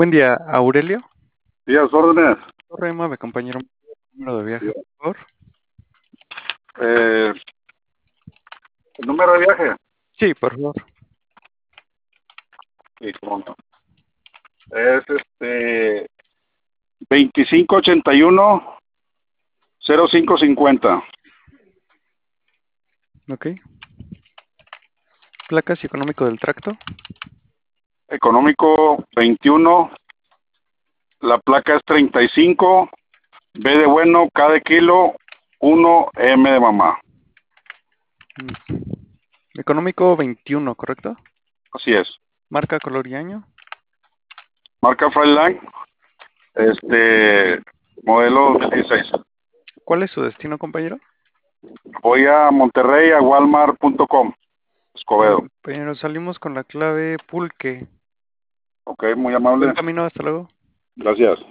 Buen día, Aurelio. Sí, a sus órdenes. Corre, mueve, compañero. Número de viaje, por favor. Eh, el número de viaje. Sí, por favor. Sí, cómo no. Es 2581-0550. Ok. Placas y económico del tracto. Económico 21. La placa es 35. B de bueno, K de kilo, 1 M de mamá. Económico 21, ¿correcto? Así es. Marca, color y año. Marca Freiline. Modelo 2016. ¿Cuál es su destino, compañero? Voy a Monterrey, a Walmart.com. Escobedo. Compañero, salimos con la clave pulque. Ok, muy Buen amable. camino, hasta luego. Gracias.